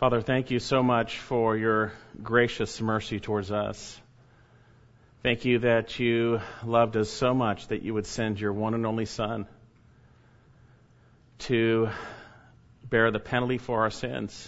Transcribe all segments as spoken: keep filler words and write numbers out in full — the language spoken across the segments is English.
Father, thank you so much for your gracious mercy towards us. Thank you that you loved us so much that you would send your one and only Son to bear the penalty for our sins,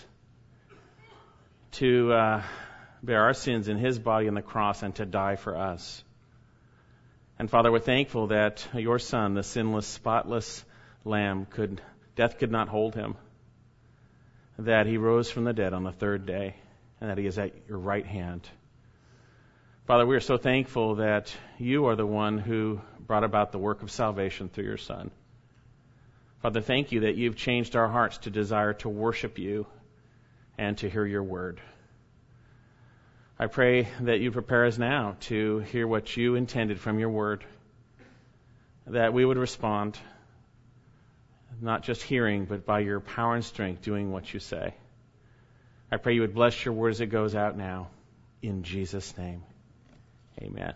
to uh, bear our sins in his body on the cross and to die for us. And Father, we're thankful that your Son, the sinless, spotless Lamb, could death could not hold him, that he rose from the dead on the third day, and that he is at your right hand. Father, we are so thankful that you are the one who brought about the work of salvation through your Son. Father, thank you that you've changed our hearts to desire to worship you and to hear your word. I pray that you prepare us now to hear what you intended from your word, that we would respond, not just hearing, but by your power and strength doing what you say. I pray you would bless your word as it goes out now. In Jesus' name, amen.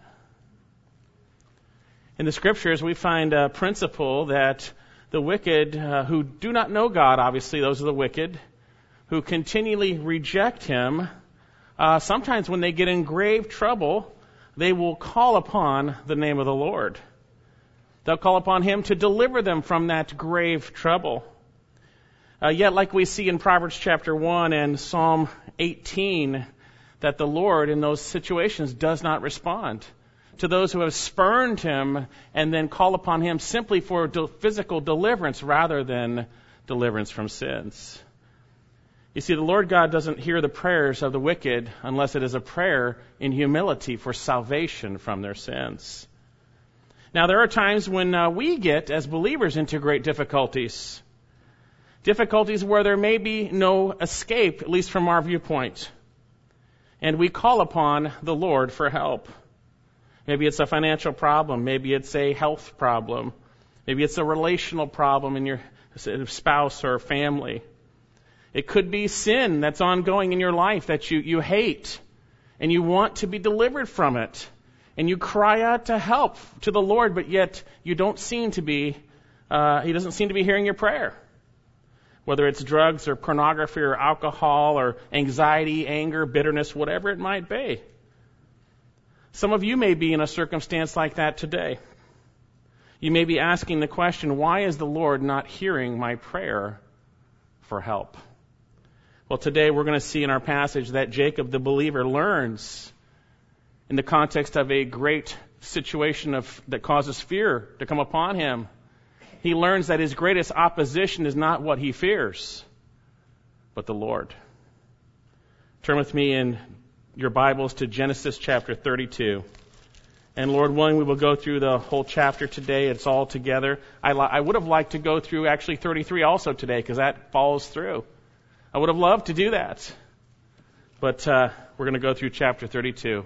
In the scriptures, we find a principle that the wicked, uh, who do not know God, obviously, those are the wicked, who continually reject him, uh, sometimes when they get in grave trouble, they will call upon the name of the Lord. They'll call upon him to deliver them from that grave trouble. Uh, yet, like we see in Proverbs chapter one and Psalm eighteen, that the Lord in those situations does not respond to those who have spurned him and then call upon him simply for de- physical deliverance rather than deliverance from sins. You see, the Lord God doesn't hear the prayers of the wicked unless it is a prayer in humility for salvation from their sins. Now, there are times when uh, we get, as believers, into great difficulties. Difficulties where there may be no escape, at least from our viewpoint. And we call upon the Lord for help. Maybe it's a financial problem. Maybe it's a health problem. Maybe it's a relational problem in your spouse or family. It could be sin that's ongoing in your life that you, you hate, and you want to be delivered from it. And you cry out to help to the Lord, but yet you don't seem to be, uh, he doesn't seem to be hearing your prayer. Whether it's drugs or pornography or alcohol or anxiety, anger, bitterness, whatever it might be. Some of you may be in a circumstance like that today. You may be asking the question, why is the Lord not hearing my prayer for help? Well, today we're going to see in our passage that Jacob, the believer, learns in the context of a great situation of that causes fear to come upon him. He learns that his greatest opposition is not what he fears, but the Lord. Turn with me in your Bibles to Genesis chapter thirty-two. And Lord willing, we will go through the whole chapter today. It's all together. I, li- I would have liked to go through actually thirty-three also today, because that follows through. I would have loved to do that. But uh, we're going to go through chapter thirty-two.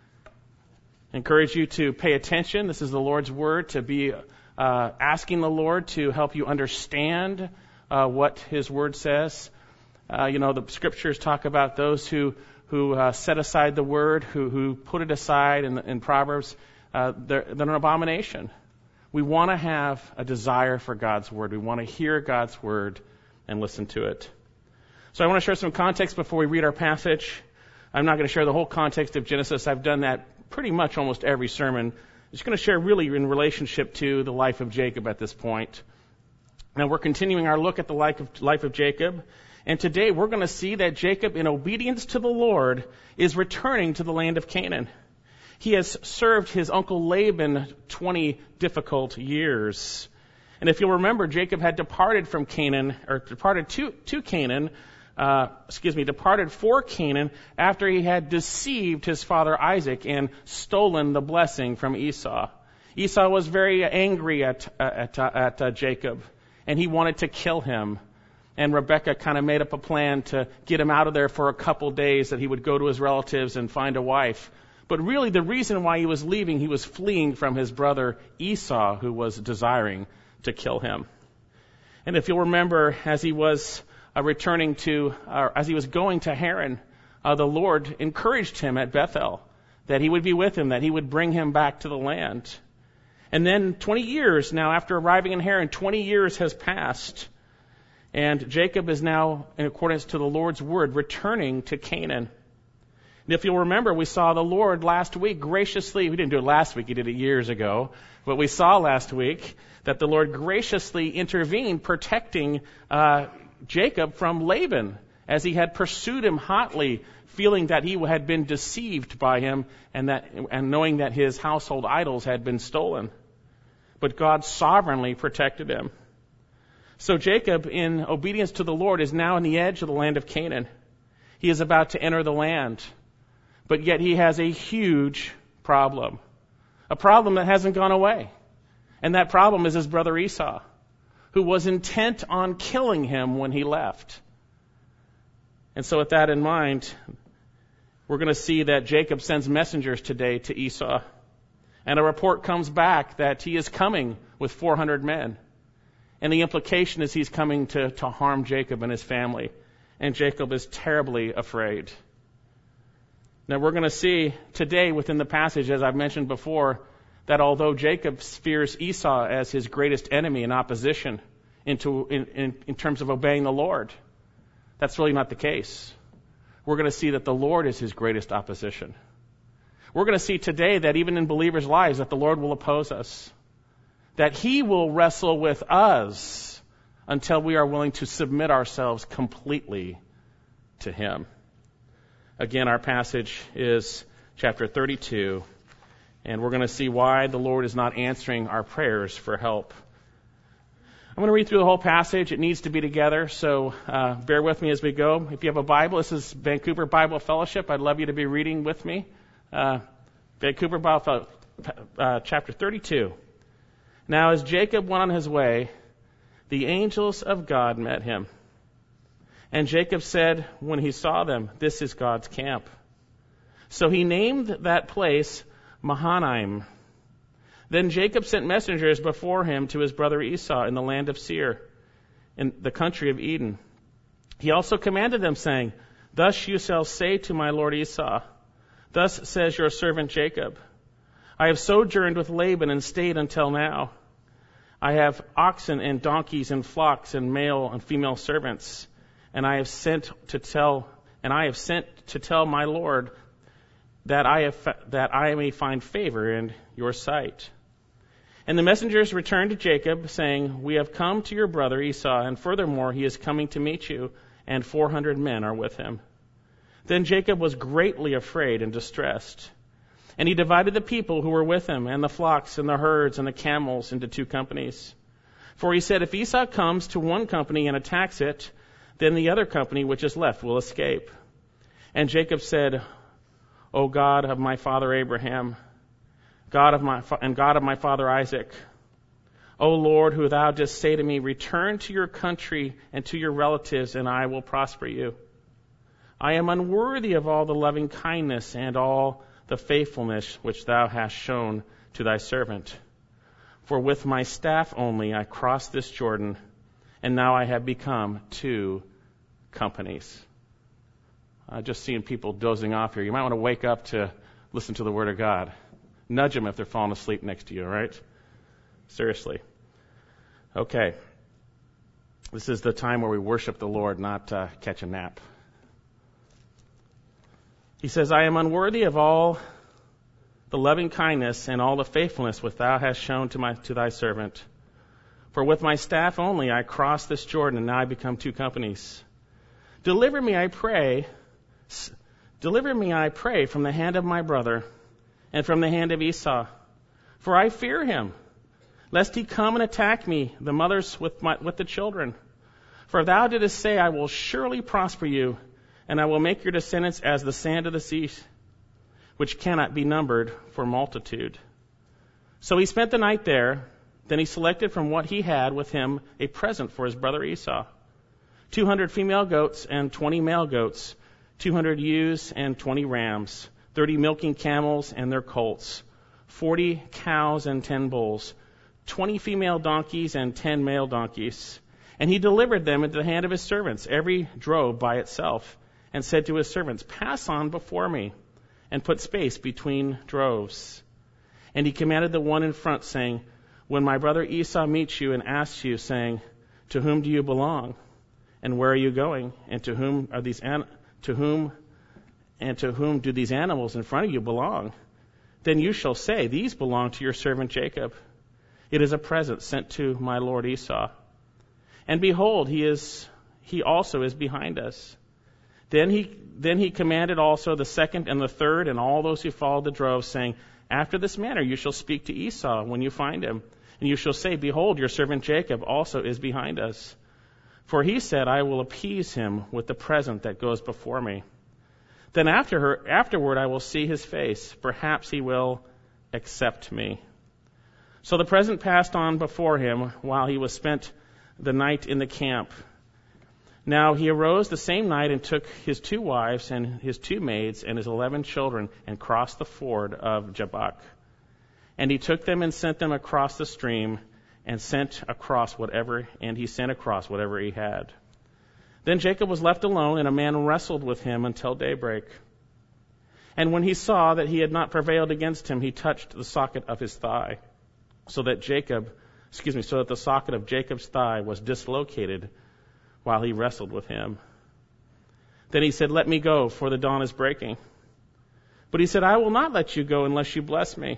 I encourage you to pay attention. This is the Lord's word, to be uh, asking the Lord to help you understand uh, what his word says. Uh, you know, the scriptures talk about those who who uh, set aside the word, who who put it aside in, in Proverbs. Uh, they're, they're an abomination. We want to have a desire for God's word. We want to hear God's word and listen to it. So I want to share some context before we read our passage. I'm not going to share the whole context of Genesis. I've done that pretty much almost every sermon. I'm just going to share really in relationship to the life of Jacob at this point. Now we're continuing our look at the life of, life of Jacob. And today we're going to see that Jacob, in obedience to the Lord, is returning to the land of Canaan. He has served his uncle Laban twenty difficult years. And if you'll remember, Jacob had departed from Canaan, or departed to, to Canaan, Uh, excuse me, departed for Canaan after he had deceived his father Isaac and stolen the blessing from Esau. Esau was very angry at uh, at, uh, at uh, Jacob, and he wanted to kill him. And Rebekah kind of made up a plan to get him out of there for a couple days, that he would go to his relatives and find a wife. But really the reason why he was leaving, he was fleeing from his brother Esau, who was desiring to kill him. And if you'll remember, as he was Uh, returning to, uh, as he was going to Haran, uh, the Lord encouraged him at Bethel that he would be with him, that he would bring him back to the land. And then twenty years now after arriving in Haran, twenty years has passed. And Jacob is now, in accordance to the Lord's word, returning to Canaan. And if you'll remember, we saw the Lord last week graciously, we didn't do it last week, he did it years ago, but we saw last week that the Lord graciously intervened, protecting uh, Jacob from Laban, as he had pursued him hotly, feeling that he had been deceived by him and that and knowing that his household idols had been stolen. But God sovereignly protected him. So Jacob, in obedience to the Lord, is now on the edge of the land of Canaan. He is about to enter the land. But yet he has a huge problem. A problem that hasn't gone away. And that problem is his brother Esau, who was intent on killing him when he left. And so with that in mind, we're going to see that Jacob sends messengers today to Esau. And a report comes back that he is coming with four hundred men. And the implication is he's coming to, to harm Jacob and his family. And Jacob is terribly afraid. Now we're going to see today within the passage, as I've mentioned before, that although Jacob fears Esau as his greatest enemy in opposition into, in, in, in terms of obeying the Lord, that's really not the case. We're going to see that the Lord is his greatest opposition. We're going to see today that even in believers' lives that the Lord will oppose us. That he will wrestle with us until we are willing to submit ourselves completely to him. Again, our passage is chapter thirty-two, and we're going to see why the Lord is not answering our prayers for help. I'm going to read through the whole passage. It needs to be together, so uh, bear with me as we go. If you have a Bible, this is Vancouver Bible Fellowship. I'd love you to be reading with me. Uh, Vancouver Bible Fellowship, uh, chapter thirty-two. Now as Jacob went on his way, the angels of God met him. And Jacob said when he saw them, "This is God's camp." So he named that place Mahanaim. Then Jacob sent messengers before him to his brother Esau in the land of Seir, in the country of Edom. He also commanded them, saying, "Thus you shall say to my lord Esau, Thus says your servant Jacob, I have sojourned with Laban and stayed until now. I have oxen and donkeys and flocks and male and female servants, and I have sent to tell and I have sent to tell my lord that I have that I may find favor in your sight." And the messengers returned to Jacob, saying, "We have come to your brother Esau, and furthermore he is coming to meet you, and four hundred men are with him." Then Jacob was greatly afraid and distressed. And he divided the people who were with him, and the flocks, and the herds, and the camels into two companies. For he said, "If Esau comes to one company and attacks it, then the other company which is left will escape." And Jacob said, "O God of my father Abraham, God of my and God of my father Isaac, O Lord, who thou didst say to me, Return to your country and to your relatives, and I will prosper you. I am unworthy of all the loving kindness and all the faithfulness which thou hast shown to thy servant. For with my staff only I crossed this Jordan, and now I have become two companies." Uh, just seeing people dozing off here. You might want to wake up to listen to the Word of God. Nudge them if they're falling asleep next to you, all right? Seriously. Okay. This is the time where we worship the Lord, not uh, catch a nap. He says, "I am unworthy of all the loving kindness and all the faithfulness which thou hast shown to my to thy servant. For with my staff only I crossed this Jordan, and now I become two companies. Deliver me, I pray, deliver me, I pray, from the hand of my brother and from the hand of Esau. For I fear him, lest he come and attack me, the mothers with my with the children. For thou didst say, I will surely prosper you, and I will make your descendants as the sand of the sea, which cannot be numbered for multitude." So he spent the night there. Then he selected from what he had with him a present for his brother Esau. Two hundred female goats and twenty male goats, two hundred ewes and twenty rams, thirty milking camels and their colts, forty cows and ten bulls, twenty female donkeys and ten male donkeys. And he delivered them into the hand of his servants, every drove by itself, and said to his servants, "Pass on before me, and put space between droves." And he commanded the one in front, saying, "When my brother Esau meets you and asks you, saying, 'To whom do you belong?' And where are you going? And to whom are these an- to whom and to whom do these animals in front of you belong? Then you shall say, these belong to your servant Jacob. It is a present sent to my lord Esau. And behold, he is he also is behind us. Then he then he commanded also the second and the third and all those who followed the drove, saying, after this manner you shall speak to Esau when you find him, and you shall say, behold, your servant Jacob also is behind us. For he said, I will appease him with the present that goes before me. Then after her, afterward I will see his face. Perhaps he will accept me. So the present passed on before him while he was spent the night in the camp. Now he arose the same night and took his two wives and his two maids and his eleven children and crossed the ford of Jabbok. And he took them and sent them across the stream and sent across whatever, and he sent across whatever he had. Then Jacob was left alone, and a man wrestled with him until daybreak. And when he saw that he had not prevailed against him, he touched the socket of his thigh, so that Jacob, excuse me, so that the socket of Jacob's thigh was dislocated while he wrestled with him. Then he said, let me go, for the dawn is breaking. But he said, I will not let you go unless you bless me.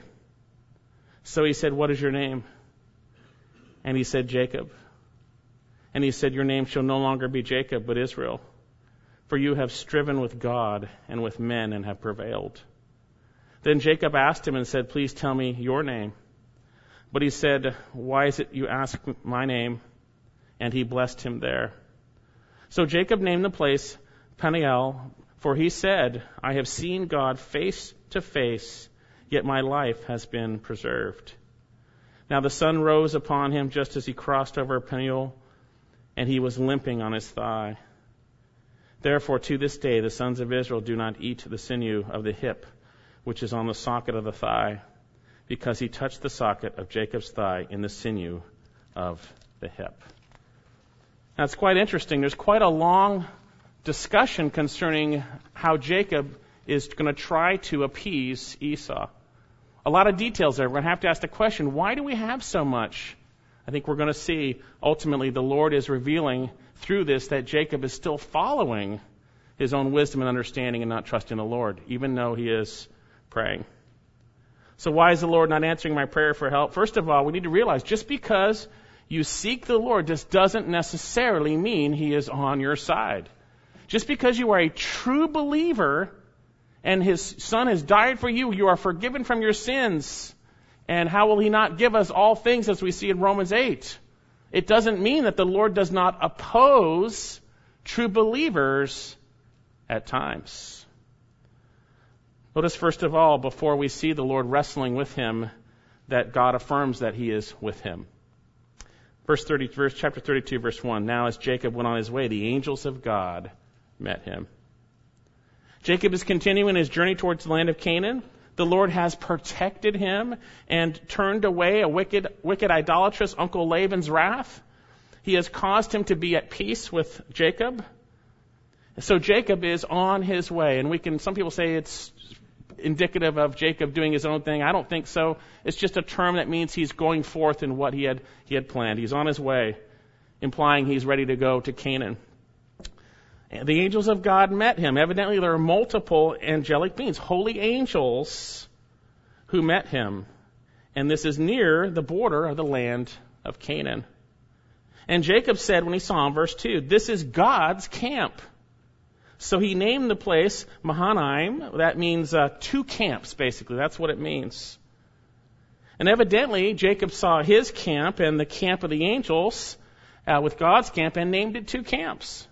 So he said, what is your name? And he said, Jacob. And he said, your name shall no longer be Jacob, but Israel. For you have striven with God and with men and have prevailed. Then Jacob asked him and said, please tell me your name. But he said, why is it you ask my name? And he blessed him there. So Jacob named the place Peniel, for he said, I have seen God face to face, yet my life has been preserved. Now the sun rose upon him just as he crossed over Peniel, and he was limping on his thigh. Therefore to this day the sons of Israel do not eat the sinew of the hip, which is on the socket of the thigh, because he touched the socket of Jacob's thigh in the sinew of the hip. Now it's quite interesting. There's quite a long discussion concerning how Jacob is going to try to appease Esau. A lot of details there. We're going to have to ask the question, why do we have so much? I think we're going to see ultimately the Lord is revealing through this that Jacob is still following his own wisdom and understanding and not trusting the Lord, even though he is praying. So why is the Lord not answering my prayer for help? First of all, we need to realize just because you seek the Lord just doesn't necessarily mean he is on your side. Just because you are a true believer and his son has died for you, you are forgiven from your sins. And how will he not give us all things, as we see in Romans eight? It doesn't mean that the Lord does not oppose true believers at times. Notice first of all, before we see the Lord wrestling with him, that God affirms that he is with him. Verse thirty, verse chapter thirty-two, verse one. Now as Jacob went on his way, the angels of God met him. Jacob is continuing his journey towards the land of Canaan. The Lord has protected him and turned away a wicked, wicked idolatrous Uncle Laban's wrath. He has caused him to be at peace with Jacob. So Jacob is on his way. And we can, some people say it's indicative of Jacob doing his own thing. I don't think so. It's just a term that means he's going forth in what he had, he had planned. He's on his way, implying he's ready to go to Canaan. And the angels of God met him. Evidently, there are multiple angelic beings, holy angels, who met him. And this is near the border of the land of Canaan. And Jacob said when he saw him, verse two, this is God's camp. So he named the place Mahanaim. That means uh, two camps, basically. That's what it means. And evidently, Jacob saw his camp and the camp of the angels uh, with God's camp and named it two camps.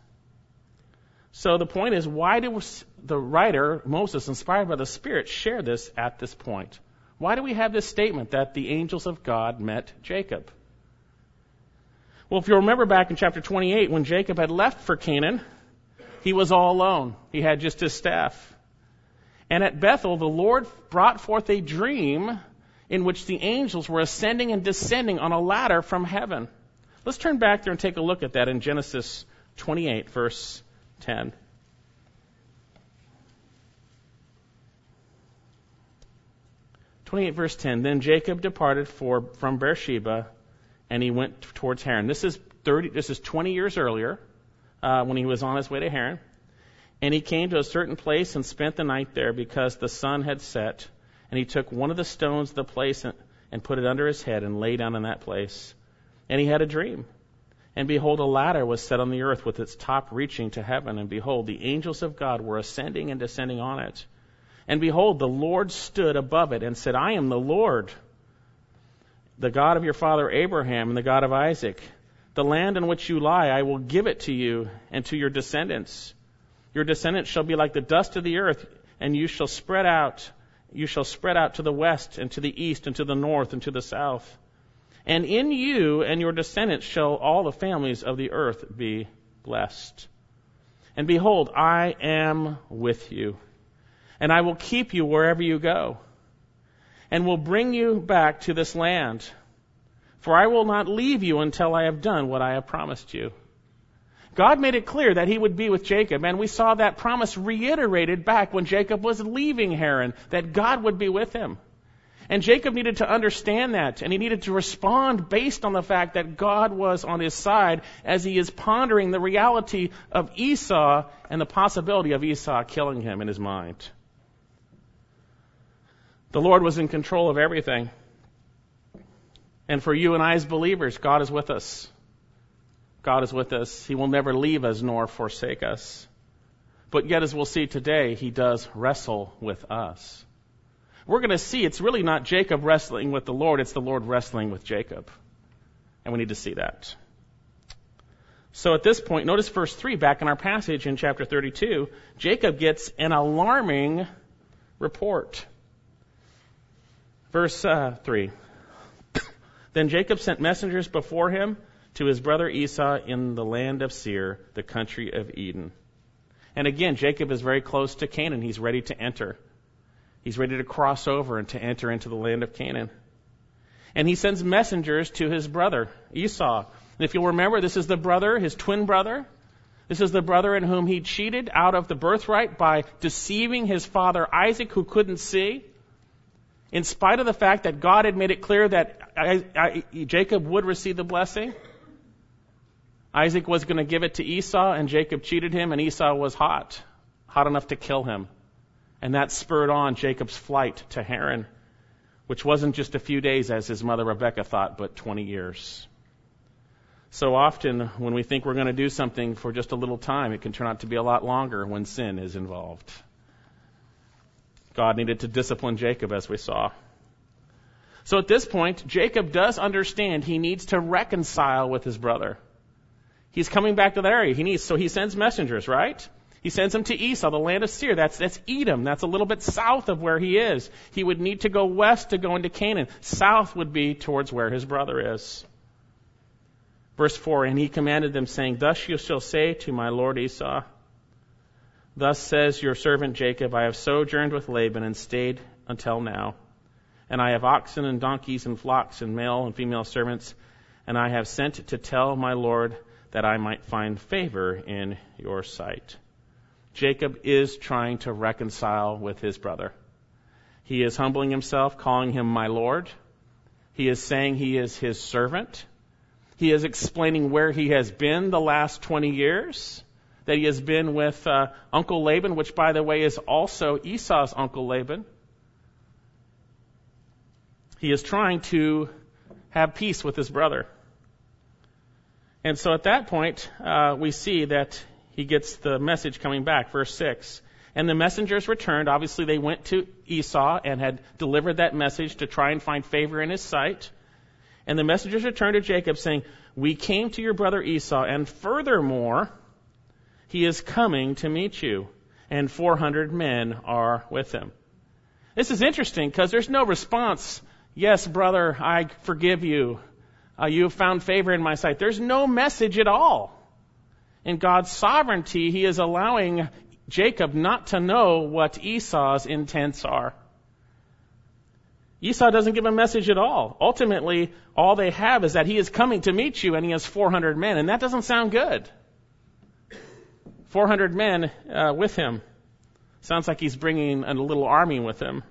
So the point is, why did the writer, Moses, inspired by the Spirit, share this at this point? Why do we have this statement that the angels of God met Jacob? Well, if you remember back in chapter twenty-eight, when Jacob had left for Canaan, he was all alone. He had just his staff. And at Bethel, the Lord brought forth a dream in which the angels were ascending and descending on a ladder from heaven. Let's turn back there and take a look at that in Genesis twenty-eight, verse ten. twenty-eight verse ten. Then Jacob departed for, from Beersheba, and he went towards Haran. This is thirty. This is twenty years earlier. uh, when he was on his way to Haran. And he came to a certain place and spent the night there because the sun had set. And he took one of the stones of the place and, and put it under his head and lay down in that place. And he had a dream. And behold, a ladder was set on the earth with its top reaching to heaven. And behold, the angels of God were ascending and descending on it. And behold, the Lord stood above it and said, I am the Lord, the God of your father Abraham and the God of Isaac. The land on which you lie, I will give it to you and to your descendants. Your descendants shall be like the dust of the earth, and you shall spread out. You shall spread out to the west and to the east and to the north and to the south. And in you and your descendants shall all the families of the earth be blessed. And behold, I am with you, and I will keep you wherever you go, and will bring you back to this land. For I will not leave you until I have done what I have promised you. God made it clear that he would be with Jacob, and we saw that promise reiterated back when Jacob was leaving Haran, that God would be with him. And Jacob needed to understand that, and he needed to respond based on the fact that God was on his side as he is pondering the reality of Esau and the possibility of Esau killing him in his mind. The Lord was in control of everything. And for you and I as believers, God is with us. God is with us. He will never leave us nor forsake us. But yet, as we'll see today, he does wrestle with us. We're going to see it's really not Jacob wrestling with the Lord, it's the Lord wrestling with Jacob. And we need to see that. So at this point, notice verse three, back in our passage in chapter thirty-two, Jacob gets an alarming report. Verse uh, three. Then Jacob sent messengers before him to his brother Esau in the land of Seir, the country of Edom. And again, Jacob is very close to Canaan. He's ready to enter. He's ready to cross over and to enter into the land of Canaan. And he sends messengers to his brother Esau. And if you'll remember, this is the brother, his twin brother. This is the brother in whom he cheated out of the birthright by deceiving his father Isaac, who couldn't see. In spite of the fact that God had made it clear that I, I, Jacob would receive the blessing, Isaac was going to give it to Esau, and Jacob cheated him, and Esau was hot, hot enough to kill him. And that spurred on Jacob's flight to Haran, which wasn't just a few days, as his mother Rebekah thought, but twenty years. So often, when we think we're going to do something for just a little time, it can turn out to be a lot longer when sin is involved. God needed to discipline Jacob, as we saw. So at this point, Jacob does understand he needs to reconcile with his brother. He's coming back to that area. He needs, so he sends messengers, right? He sends them to Esau, the land of Seir. That's, that's Edom. That's a little bit south of where he is. He would need to go west to go into Canaan. South would be towards where his brother is. Verse four, and he commanded them, saying, Thus you shall say to my lord Esau, Thus says your servant Jacob, I have sojourned with Laban and stayed until now. And I have oxen and donkeys and flocks and male and female servants. And I have sent to tell my lord that I might find favor in your sight. Jacob is trying to reconcile with his brother. He is humbling himself, calling him my lord. He is saying he is his servant. He is explaining where he has been the last twenty years, that he has been with uh, Uncle Laban, which, by the way, is also Esau's Uncle Laban. He is trying to have peace with his brother. And so at that point, uh, we see that he gets the message coming back, verse six. And the messengers returned. Obviously, they went to Esau and had delivered that message to try and find favor in his sight. And the messengers returned to Jacob, saying, We came to your brother Esau, and furthermore, he is coming to meet you, and four hundred men are with him. This is interesting because there's no response. Yes, brother, I forgive you. Uh, you have found favor in my sight. There's no message at all. In God's sovereignty, he is allowing Jacob not to know what Esau's intents are. Esau doesn't give a message at all. Ultimately, all they have is that he is coming to meet you and he has four hundred men, and that doesn't sound good. four hundred men uh, with him. Sounds like he's bringing a little army with him.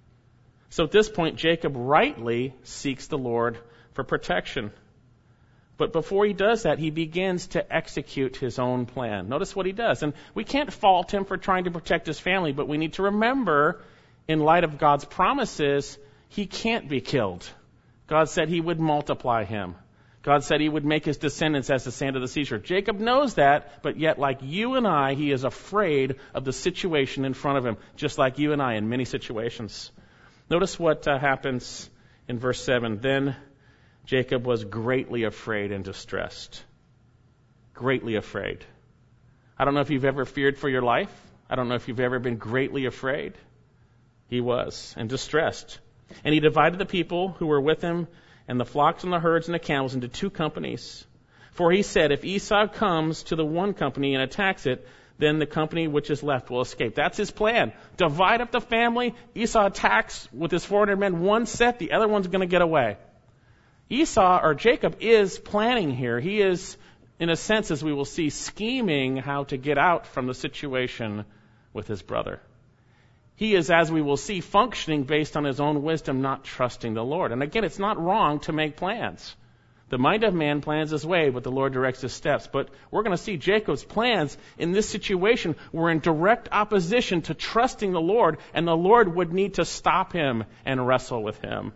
So at this point, Jacob rightly seeks the Lord for protection. But before he does that, he begins to execute his own plan. Notice what he does. And we can't fault him for trying to protect his family, but we need to remember, in light of God's promises, he can't be killed. God said he would multiply him. God said he would make his descendants as the sand of the seashore. Jacob knows that, but yet, like you and I, he is afraid of the situation in front of him, just like you and I in many situations. Notice what uh, happens in verse seven. Then Jacob was greatly afraid and distressed. Greatly afraid. I don't know if you've ever feared for your life. I don't know if you've ever been greatly afraid. He was, and distressed. And he divided the people who were with him and the flocks and the herds and the camels into two companies. For he said, if Esau comes to the one company and attacks it, then the company which is left will escape. That's his plan. Divide up the family. Esau attacks with his four hundred men. One set, the other one's going to get away. Esau, or Jacob, is planning here. He is, in a sense, as we will see, scheming how to get out from the situation with his brother. He is, as we will see, functioning based on his own wisdom, not trusting the Lord. And again, it's not wrong to make plans. The mind of man plans his way, but the Lord directs his steps. But we're going to see Jacob's plans in this situation were in direct opposition to trusting the Lord, and the Lord would need to stop him and wrestle with him.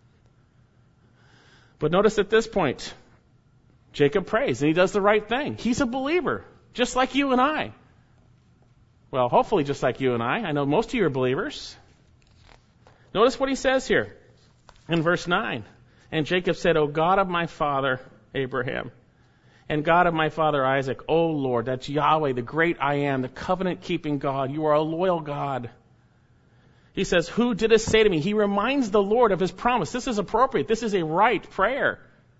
But notice at this point, Jacob prays, and he does the right thing. He's a believer, just like you and I. Well, hopefully just like you and I. I know most of you are believers. Notice what he says here in verse nine. And Jacob said, O God of my father Abraham, and God of my father Isaac, O Lord, that's Yahweh, the great I am, the covenant-keeping God. You are a loyal God. He says, who didst say to me? He reminds the Lord of his promise. This is appropriate. This is a right prayer.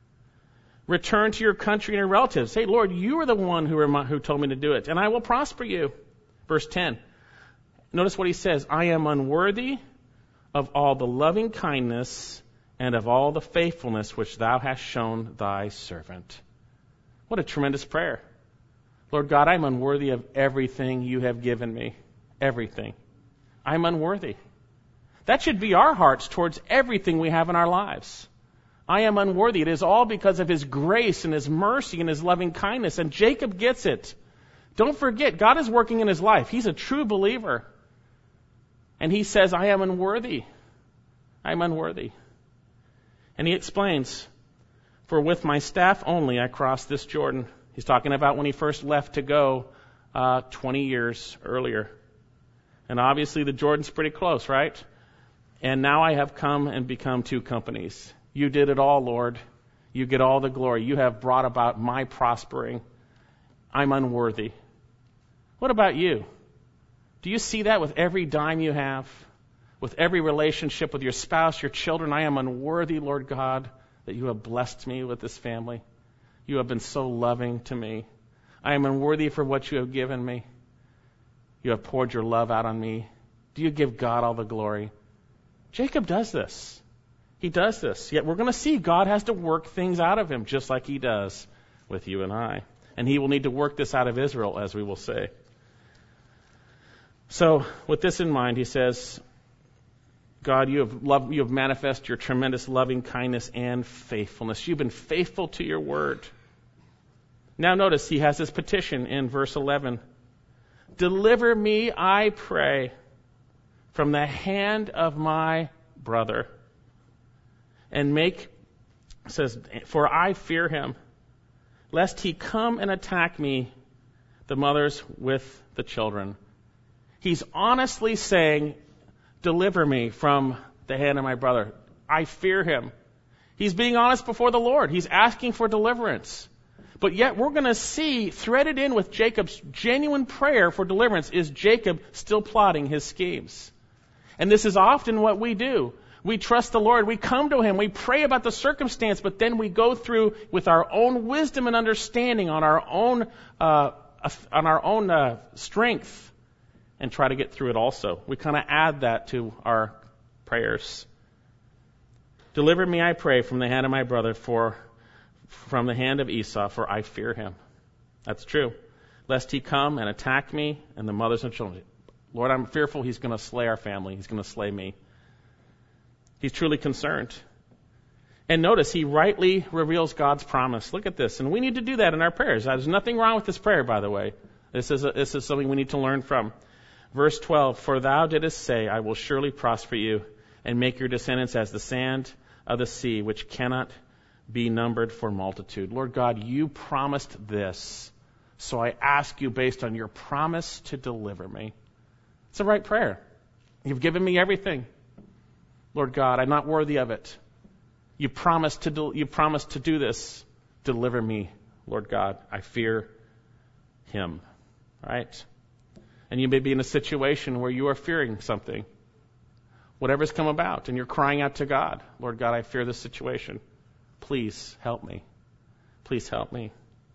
Return to your country and your relatives. Hey, Lord, you are the one who, remi- who told me to do it, and I will prosper you. Verse ten. Notice what he says. I am unworthy of all the loving kindness and of all the faithfulness which thou hast shown thy servant. What a tremendous prayer. Lord God, I'm unworthy of everything you have given me. Everything. I'm unworthy. That should be our hearts towards everything we have in our lives. I am unworthy. It is all because of his grace and his mercy and his loving kindness. And Jacob gets it. Don't forget, God is working in his life. He's a true believer. And he says, I am unworthy. I am unworthy. And he explains, for with my staff only I crossed this Jordan. He's talking about when he first left to go uh, twenty years earlier. And obviously the Jordan's pretty close, right? And now I have come and become two companies. You did it all, Lord. You get all the glory. You have brought about my prospering. I'm unworthy. What about you? Do you see that with every dime you have? With every relationship with your spouse, your children? I am unworthy, Lord God, that you have blessed me with this family. You have been so loving to me. I am unworthy for what you have given me. You have poured your love out on me. Do you give God all the glory? Jacob does this. He does this. Yet we're going to see God has to work things out of him, just like he does with you and I. And he will need to work this out of Israel, as we will say. So, with this in mind, he says, God, you have loved, you have manifested your tremendous loving kindness and faithfulness. You've been faithful to your word. Now notice, he has this petition in verse eleven. Deliver me, I pray, from the hand of my brother. And make, says, for I fear him, lest he come and attack me, the mothers with the children. He's honestly saying, deliver me from the hand of my brother. I fear him. He's being honest before the Lord. He's asking for deliverance. But yet we're going to see, threaded in with Jacob's genuine prayer for deliverance, is Jacob still plotting his schemes. And this is often what we do. We trust the Lord. We come to him. We pray about the circumstance, but then we go through with our own wisdom and understanding on our own, uh, on our own uh, strength, and try to get through it also. We kind of add that to our prayers. Deliver me, I pray, from the hand of my brother, for from the hand of Esau, for I fear him. That's true. Lest he come and attack me and the mothers and children. Lord, I'm fearful he's going to slay our family. He's going to slay me. He's truly concerned. And notice, he rightly reveals God's promise. Look at this. And we need to do that in our prayers. There's nothing wrong with this prayer, by the way. This is, a, this is something we need to learn from. Verse twelve, for thou didst say, I will surely prosper you and make your descendants as the sand of the sea, which cannot be numbered for multitude. Lord God, you promised this. So I ask you based on your promise to deliver me. It's the right prayer. You've given me everything. Lord God, I'm not worthy of it. You promised to do, you promised to do this. Deliver me, Lord God. I fear him. All right? And you may be in a situation where you are fearing something. Whatever's come about, and you're crying out to God. Lord God, I fear this situation. Please help me. Please help me.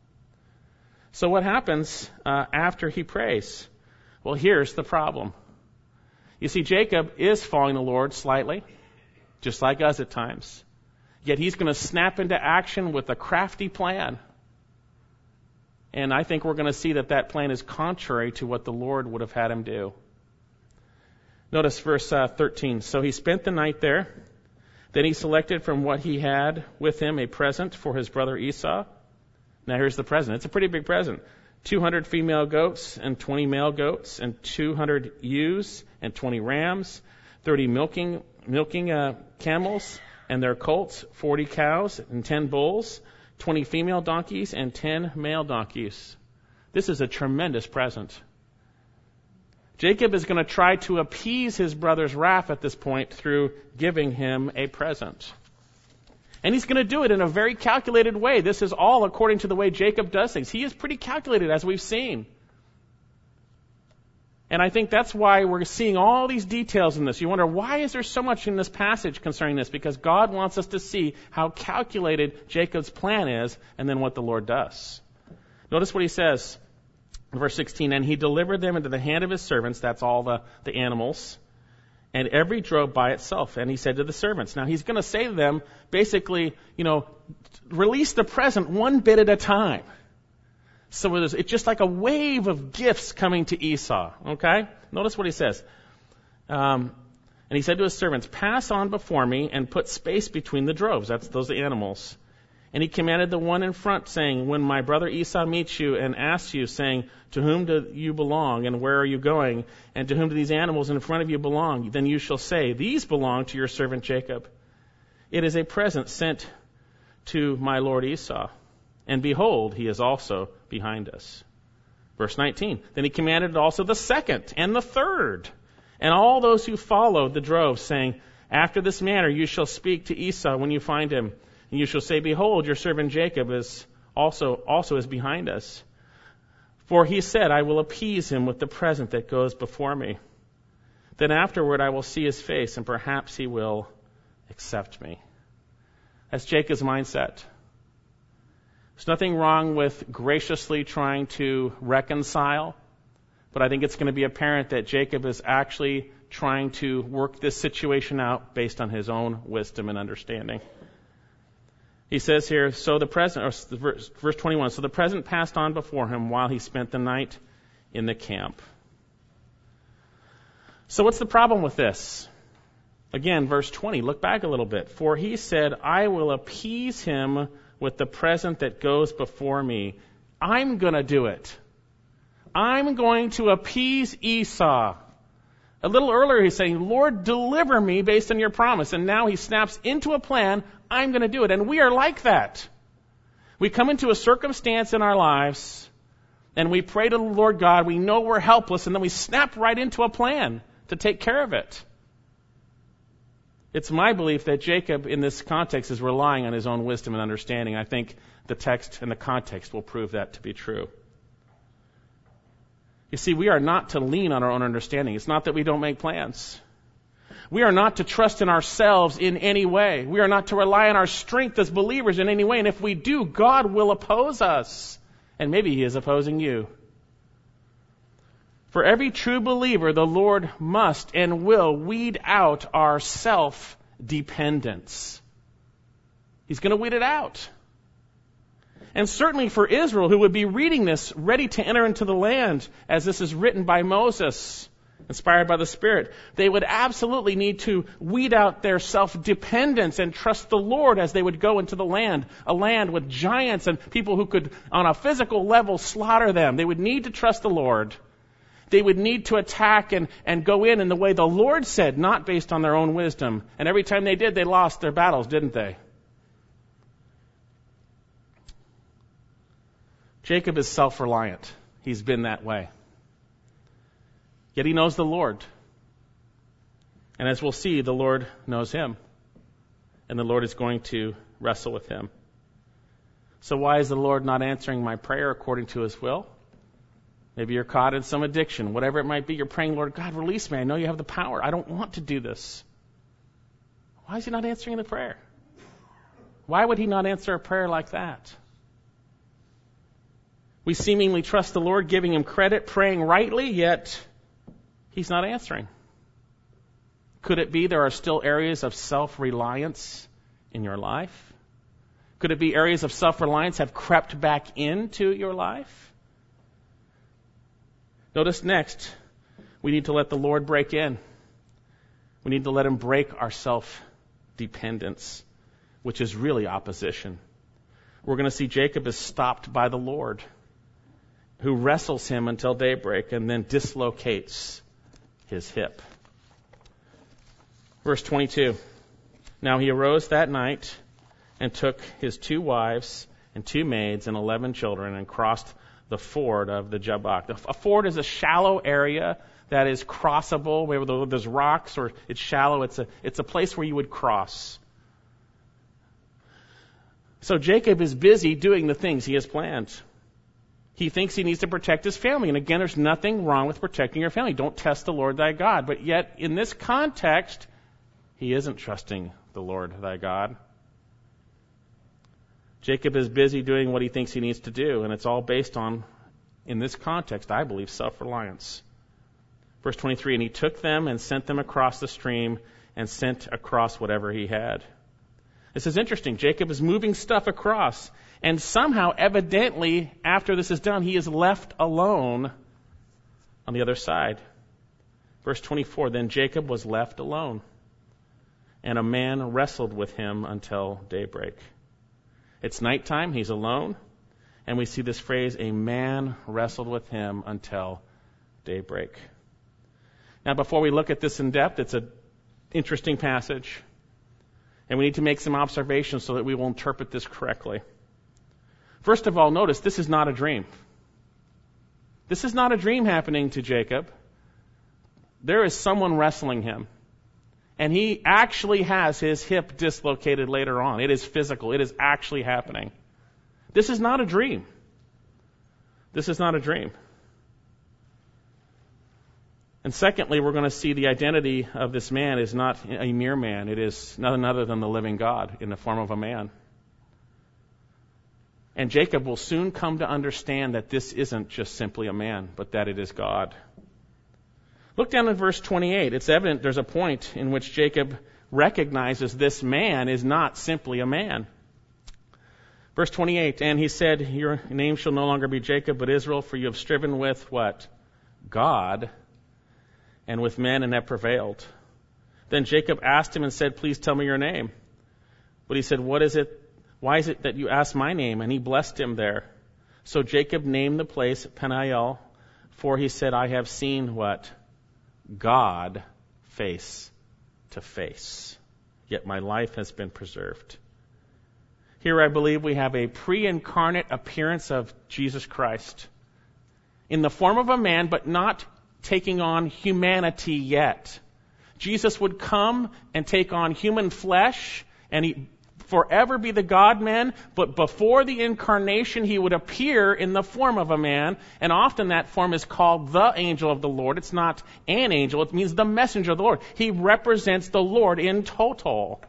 So what happens uh, after he prays? Well, here's the problem. You see, Jacob is following the Lord slightly, just like us at times. Yet he's going to snap into action with a crafty plan. And I think we're going to see that that plan is contrary to what the Lord would have had him do. Notice verse uh, thirteen. So he spent the night there. Then he selected from what he had with him a present for his brother Esau. Now here's the present. It's a pretty big present. two hundred female goats and twenty male goats and two hundred ewes and twenty rams, thirty milking milking uh, camels and their colts, forty cows and ten bulls, twenty female donkeys and ten male donkeys. This is a tremendous present. Jacob is going to try to appease his brother's wrath at this point through giving him a present. And he's going to do it in a very calculated way. This is all according to the way Jacob does things. He is pretty calculated, as we've seen. And I think that's why we're seeing all these details in this. You wonder, why is there so much in this passage concerning this? Because God wants us to see how calculated Jacob's plan is and then what the Lord does. Notice what he says in verse sixteen. And he delivered them into the hand of his servants, that's all the, the animals, and every drove by itself. And he said to the servants, now he's going to say to them, basically, you know, release the present one bit at a time. So it's just like a wave of gifts coming to Esau, okay? Notice what he says. Um, and he said to his servants, pass on before me and put space between the droves. That's those animals. And he commanded the one in front, saying, when my brother Esau meets you and asks you, saying, to whom do you belong and where are you going? And to whom do these animals in front of you belong? Then you shall say, these belong to your servant Jacob. It is a present sent to my lord Esau. And behold, he is also behind us. Verse nineteen. Then he commanded also the second and the third, and all those who followed the drove, saying, after this manner you shall speak to Esau when you find him. And you shall say, behold, your servant Jacob is also, also is behind us. For he said, I will appease him with the present that goes before me. Then afterward I will see his face, and perhaps he will accept me. That's Jacob's mindset. There's nothing wrong with graciously trying to reconcile, but I think it's going to be apparent that Jacob is actually trying to work this situation out based on his own wisdom and understanding. He says here, so the present, or verse, verse twenty-one, so the present passed on before him while he spent the night in the camp. So what's the problem with this? Again, verse twenty, look back a little bit. For he said, I will appease him with the present that goes before me. I'm going to do it. I'm going to appease Esau. A little earlier he's saying, Lord, deliver me based on your promise. And now he snaps into a plan, I'm going to do it. And we are like that. We come into a circumstance in our lives, and we pray to the Lord God, we know we're helpless, and then we snap right into a plan to take care of it. It's my belief that Jacob, in this context, is relying on his own wisdom and understanding. I think the text and the context will prove that to be true. You see, we are not to lean on our own understanding. It's not that we don't make plans. We are not to trust in ourselves in any way. We are not to rely on our strength as believers in any way. And if we do, God will oppose us. And maybe He is opposing you. For every true believer, the Lord must and will weed out our self-dependence. He's going to weed it out. And certainly for Israel, who would be reading this, ready to enter into the land, as this is written by Moses, inspired by the Spirit. They would absolutely need to weed out their self-dependence and trust the Lord as they would go into the land, a land with giants and people who could, on a physical level, slaughter them. They would need to trust the Lord. They would need to attack and, and go in in the way the Lord said, not based on their own wisdom. And every time they did, they lost their battles, didn't they? Jacob is self-reliant. He's been that way. Yet he knows the Lord. And as we'll see, the Lord knows him. And the Lord is going to wrestle with him. So why is the Lord not answering my prayer according to his will? Maybe you're caught in some addiction. Whatever it might be, you're praying, Lord, God, release me. I know you have the power. I don't want to do this. Why is he not answering the prayer? Why would he not answer a prayer like that? We seemingly trust the Lord, giving him credit, praying rightly, yet he's not answering. Could it be there are still areas of self-reliance in your life? Could it be areas of self-reliance have crept back into your life? Notice next, we need to let the Lord break in. We need to let him break our self-dependence, which is really opposition. We're going to see Jacob is stopped by the Lord, who wrestles him until daybreak and then dislocates his hip. Verse twenty-two. Now he arose that night and took his two wives and two maids and eleven children and crossed the ford of the Jabbok. A ford is a shallow area that is crossable, where there's rocks or it's shallow. It's a, it's a place where you would cross. So Jacob is busy doing the things he has planned. He thinks he needs to protect his family. And again, there's nothing wrong with protecting your family. Don't test the Lord thy God. But yet, in this context, he isn't trusting the Lord thy God. Jacob is busy doing what he thinks he needs to do. And it's all based on, in this context, I believe, self-reliance. Verse twenty-three, and he took them and sent them across the stream and sent across whatever he had. This is interesting. Jacob is moving stuff across. And somehow, evidently, after this is done, he is left alone on the other side. Verse twenty-four, then Jacob was left alone, and a man wrestled with him until daybreak. It's nighttime, he's alone, and we see this phrase, a man wrestled with him until daybreak. Now, before we look at this in depth, it's an interesting passage, and we need to make some observations so that we will interpret this correctly. First of all, notice this is not a dream. This is not a dream happening to Jacob. There is someone wrestling him. And he actually has his hip dislocated later on. It is physical. It is actually happening. This is not a dream. This is not a dream. And secondly, we're going to see the identity of this man is not a mere man. It is none other than the living God in the form of a man. And Jacob will soon come to understand that this isn't just simply a man, but that it is God. Look down at verse twenty-eight. It's evident there's a point in which Jacob recognizes this man is not simply a man. Verse twenty-eight, and he said, your name shall no longer be Jacob, but Israel, for you have striven with what? God, and with men, and have prevailed. Then Jacob asked him and said, please tell me your name. But he said, what is it? Why is it that you ask my name? And he blessed him there. So Jacob named the place Peniel, for he said, I have seen what? God face to face. Yet my life has been preserved. Here I believe we have a pre-incarnate appearance of Jesus Christ in the form of a man, but not taking on humanity yet. Jesus would come and take on human flesh, and he forever be the God-man, but before the incarnation, he would appear in the form of a man, and often that form is called the angel of the Lord. It's not an angel, it means the messenger of the Lord. He represents the Lord in total.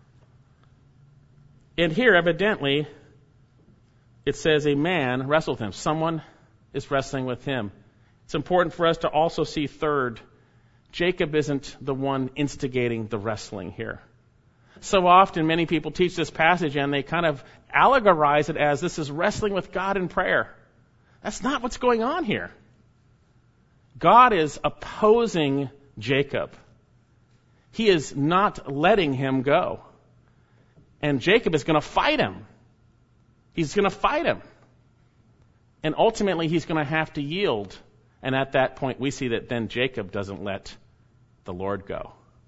And here, evidently, it says a man wrestled with him. Someone is wrestling with him. It's important for us to also see, third, Jacob isn't the one instigating the wrestling here. So often, many people teach this passage and they kind of allegorize it as this is wrestling with God in prayer. That's not what's going on here. God is opposing Jacob. He is not letting him go. And Jacob is going to fight him. He's going to fight him. And ultimately, he's going to have to yield. And at that point, we see that then Jacob doesn't let the Lord go.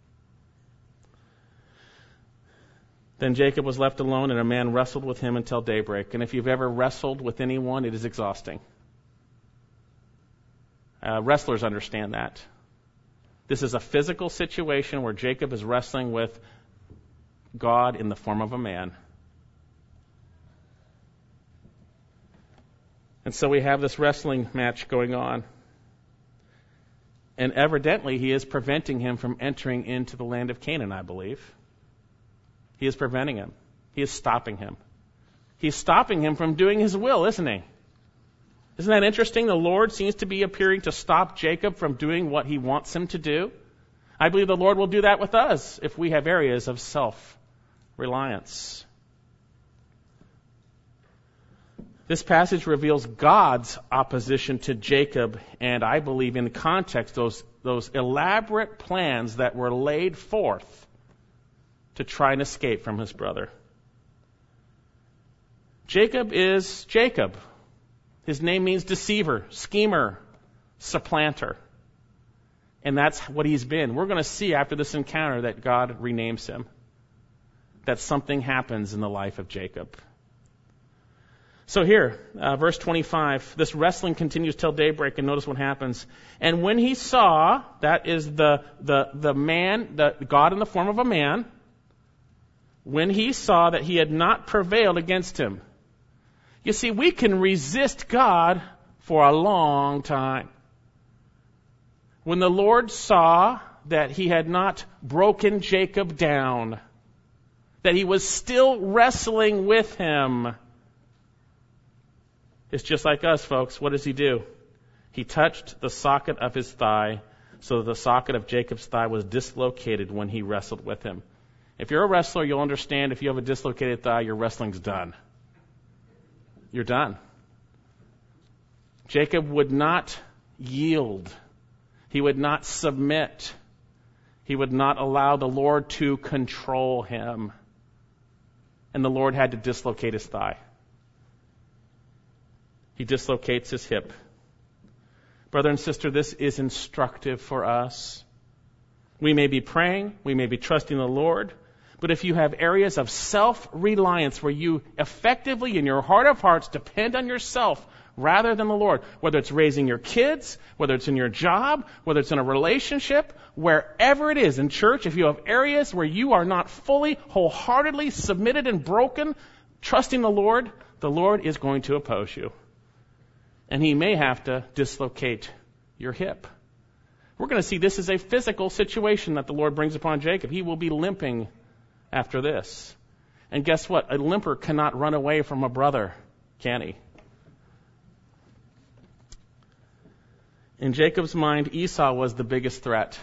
Then Jacob was left alone, and a man wrestled with him until daybreak. And if you've ever wrestled with anyone, it is exhausting. Uh, wrestlers understand that. This is a physical situation where Jacob is wrestling with God in the form of a man. And so we have this wrestling match going on. And evidently, he is preventing him from entering into the land of Canaan, I believe. He is preventing him. He is stopping him. He's stopping him from doing his will, isn't he? Isn't that interesting? The Lord seems to be appearing to stop Jacob from doing what he wants him to do. I believe the Lord will do that with us if we have areas of self-reliance. This passage reveals God's opposition to Jacob, and I believe in context those, those elaborate plans that were laid forth to try and escape from his brother. Jacob is Jacob. His name means deceiver, schemer, supplanter. And that's what he's been. We're going to see after this encounter that God renames him. That something happens in the life of Jacob. So here, uh, verse twenty-five, this wrestling continues till daybreak, and notice what happens. And when he saw, that is the, the, the man, the God in the form of a man, when he saw that he had not prevailed against him. You see, we can resist God for a long time. When the Lord saw that he had not broken Jacob down, that he was still wrestling with him, it's just like us, folks. What does he do? He touched the socket of his thigh, so the socket of Jacob's thigh was dislocated when he wrestled with him. If you're a wrestler, you'll understand if you have a dislocated thigh, your wrestling's done. You're done. Jacob would not yield. He would not submit. He would not allow the Lord to control him. And the Lord had to dislocate his thigh. He dislocates his hip. Brother and sister, this is instructive for us. We may be praying, we may be trusting the Lord, but if you have areas of self-reliance where you effectively, in your heart of hearts, depend on yourself rather than the Lord, whether it's raising your kids, whether it's in your job, whether it's in a relationship, wherever it is in church, if you have areas where you are not fully, wholeheartedly submitted and broken, trusting the Lord, the Lord is going to oppose you. And he may have to dislocate your hip. We're going to see this is a physical situation that the Lord brings upon Jacob. He will be limping after this. And guess what? A limper cannot run away from a brother, can he? In Jacob's mind, Esau was the biggest threat.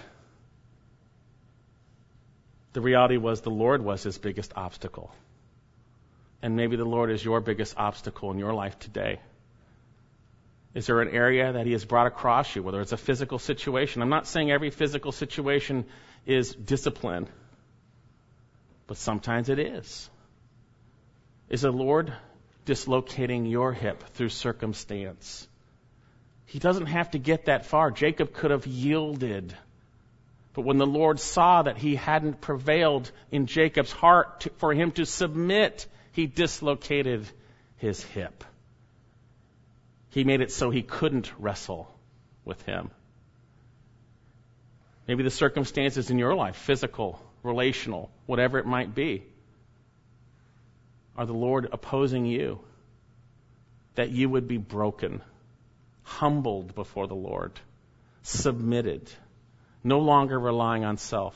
The reality was the Lord was his biggest obstacle. And maybe the Lord is your biggest obstacle in your life today. Is there an area that he has brought across you, whether it's a physical situation? I'm not saying every physical situation is discipline, but sometimes it is. Is the Lord dislocating your hip through circumstance? He doesn't have to get that far. Jacob could have yielded. But when the Lord saw that he hadn't prevailed in Jacob's heart to, for him to submit, he dislocated his hip. He made it so he couldn't wrestle with him. Maybe the circumstances in your life, physical, relational, whatever it might be, are the Lord opposing you, that you would be broken, humbled before the Lord, submitted, no longer relying on self.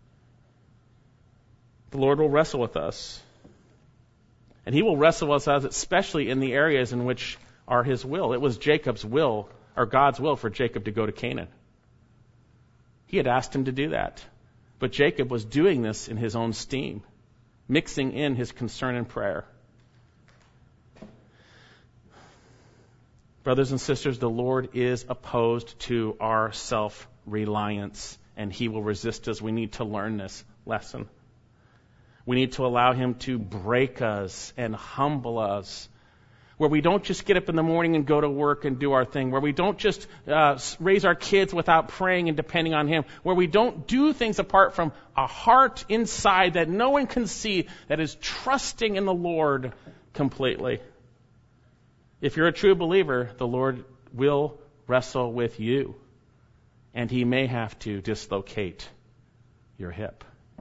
The Lord will wrestle with us. And he will wrestle with us, especially in the areas in which are his will. It was Jacob's will, or God's will, for Jacob to go to Canaan. He had asked him to do that. But Jacob was doing this in his own steam, mixing in his concern and prayer. Brothers and sisters, the Lord is opposed to our self-reliance, and He will resist us. We need to learn this lesson. We need to allow Him to break us and humble us, where we don't just get up in the morning and go to work and do our thing, where we don't just uh, raise our kids without praying and depending on Him, where we don't do things apart from a heart inside that no one can see, that is trusting in the Lord completely. If you're a true believer, the Lord will wrestle with you, and He may have to dislocate your hip.